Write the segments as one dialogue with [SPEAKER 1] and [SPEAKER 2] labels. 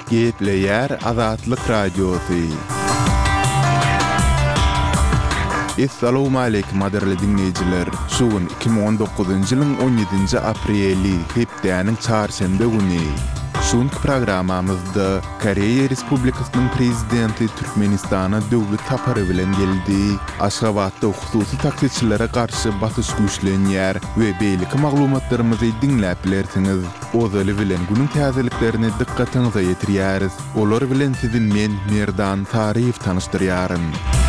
[SPEAKER 1] Gepleyer Azatlyk Radiosu. Assalamu alaykum aderli dinleyijiler. Şugun 2019-njy ýylyň 17-nji apreli hepdeniň çarşembe güni. Şuňky programamyzda Koreýa Respublikasynyň prezidenti Türkmenistana döwlet tapary bilen geldi. Aşgabatda hususy taksitçilere garşy batyş güýçlenýär we beýleki maglumatlarymyzy dinläp bilersiňiz. Ozaly bilen günüň täzeliklerini dikkatiňize ýetirýäris. Olar bilen sizi men Merdan Taryýew tanışdyrýarym.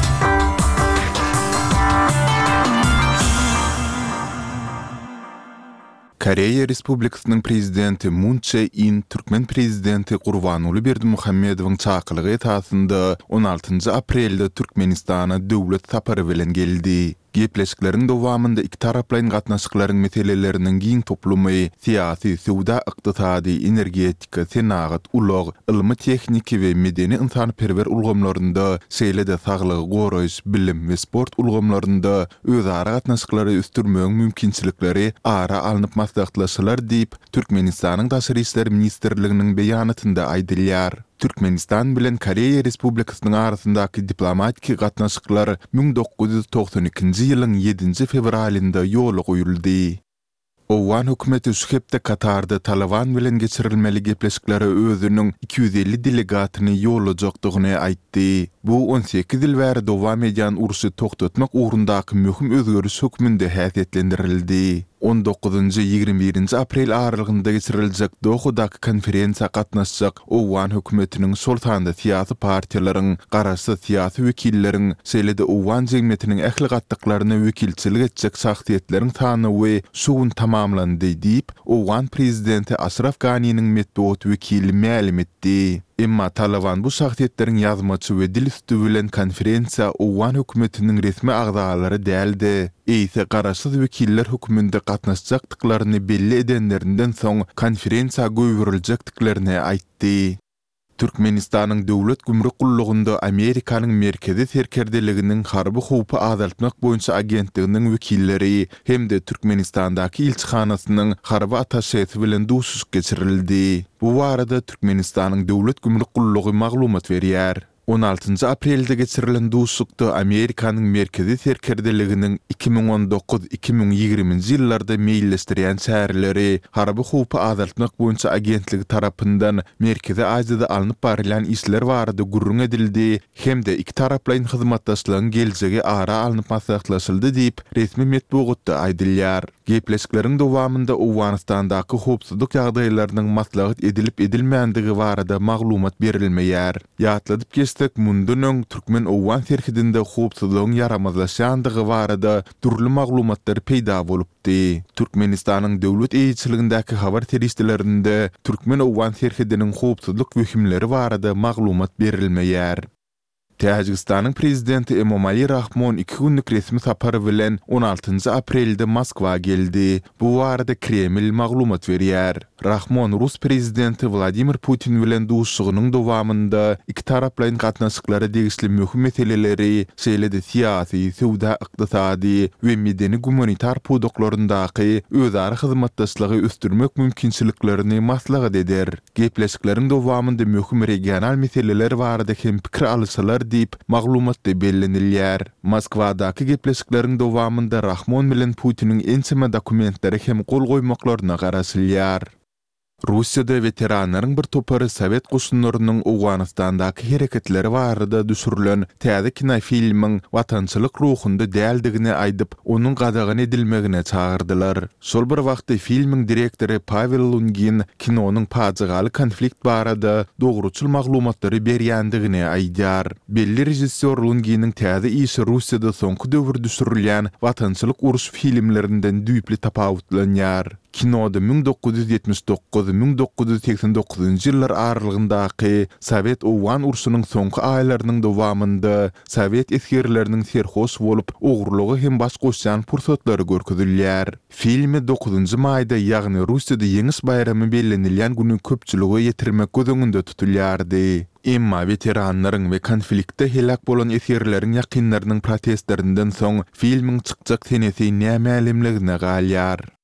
[SPEAKER 1] Koreýa Respublikasynyň prezidenti Moon Jae-in Türkmen prezidenti Gurbanuly Berdimuhammedowyň çakylygy esasynda 16-njy aprelde Türkmenistana döwlet tapary bilen geldi. Gepleşiklerin dowamında iki taraplayın gatnaşyklaryň meseleleriniň giň toplumy, siýasy, suwda, ykdysady, energetika, senagat, ulug, ilmi tehniki we medeni insanperwer ulgamlarynda, şeýle-de saglygy goraýyş, bilim we sport ulgamlarynda özara gatnaşyklary üstürmegiň mümkinçilikleri ara alınıp maslahatlaşylar diýip Türkmenistanyň Daşary işler ministrliginiň beýanatynda aýdylýar. Türkmenistan bilen Koreýa Respublikasynyň arasyndaky diplomatik gatnaşyklar 1992-nji ýylyň 7-nji fevralynda ýoly goýuldy. Owan hökümeti şu hepde Katarda Taliban bilen geçirilmeli gepleşikleri özünün 250 delegatyny ýollajakdygyny aýtdy. Bu 18 ýyl bäri dowam edýän urusy toktatmak ugrundaky möhüm özgörüş hökmünde häsiýetlendirildi. 19-21 aprel aralygynda geçiriljek Dohudaky konferensiýa gatnaşjak Owan hökümetiniň şol sanda siýasy partiýalaryň, garaşy siýasy wekilleriň, şeýle-de Owan jemgyýetiniň ähligatlyklaryna wekilçilik etjek şahsiýetleriň sany we şuwun tamamlandy diýip Owan prezidenti Ashraf Ghani'niň medeniýet wekili ma'lum etdi. Emma Taliban bu şahsiýetleriň ýazmaçy we dil üstü bilen konferensiýa Owan hökümetiniň resmi agzalary däldi. Eýse garaşsyz wekiller höküminde gatnaşjakdyklaryny belli edenlerinden soň konferensiýa göýüriljekdiklaryny aýtdy. Türkmenistanyň döwlet gümrük gullugynda Amerikanyň merkezi serkerdeliginiň harby howpy azaltmak boýunça agentliginiň wekilleri hemde Türkmenistandaky ilçihanasynyň harby ataşeýeti bilen duşuş geçirildi. Bu barada Türkmenistanyň döwlet gümrük gullugy maglumat berýär. 16-njy aprelde geçirilen duşukda Amerikanyň merkezi serkerdeliginiň 2019-2020-nji ýyllarda meýilleşdirýän şäherleri harby howpy azaltmak boýunça agentligi tarapyndan Merkezi Aziýada alınıp barylan işler barada gurrun edildi hemde iki taraplayın hyzmatdaşlygyň geljegi ara alınıp maslahatlaşyldy diýip resmi medeniýetde aýdylýar. Gepleşikleriň dowamında Owanistandaky howpsuzlyk ýagdaýlarynyň maslahat edilip edilmänligi barada maglumat berilmeýär. Ýatladyp geçsek mundunyň Türkmen Owan serhidinde howpsuzlygyň yaramazlaşandygy barada turly maglumatlar peýda bolupdy. Türkmenistanyň döwlet eýçiligindäki habar terişlerinde Türkmen Owan serhidiniň howpsuzlyk wehimleri barada maglumat berilmeýär. Täjikistanyň prezidenti Emomali Rahmon 2 günlük resmi sapary bilen 16-njy aprelde Moskwa geldi. Bu barada Kreml maglumat berýär. Rahmon Rus prezidenti Vladimir Putin bilen duşugynyň dowamında iki taraplayın gatnaşyklary degişli möhüm meseleleri, şeýle-de siýasy, suwda, ykdysady we medeni gumanitar pudoklaryndaki özara hyzmatdaşlygy üstürmek mümkinçiliklerini maslahat eder. Gepleşikleriň dowamında möhüm regional meseleler barada hem pikir alýşylar diýip maglumatda bellenilýär. Moskwadaky gepleşikleriň dowamında Rahmon bilen Putiniň ençeme dokumentlary hem gol goýmaklaryna garaşylýar. Russiýada veteranlaryň bir topary Sowet goşunlarynyň Owganistandaky hereketleri barada düşürilen täze kinofilmiň watançylyk ruhunda däldigini aýdyp, onuň gadagan edilmegine çagyrdylar. Şol bir wagtda filmiň direktori Pavel Lungin kinonyň pajagaly konflikt barada dogruçul maglumatlary berýändigini aýdýar. Belli rejissor Lunginiň täze işi Russiýada soňky döwür düşürilýän watançylyk uruş filmlerinden düýpli tapawutlanýar. Kinoda 1979-1989 ýyllar aralygyndaky Sowet Owan urusynyň soňky aýlarynyň dowamında Sowet eskerleriniň serhoş bolup ogurlugy hem baş goşan pursatlary görkezilýär. Filmi 9-njy maýda, ýagny Russiýada ýeňis bayramy bellenilýän güni köpçüligi ýetirmek gözüňde tutulýardy. Emma veteranlaryň we konfliktde helak bolan eskerleriň ýakynlarynyň protestlerinden soň filmiň çykjak senesi näme alemligine galýar.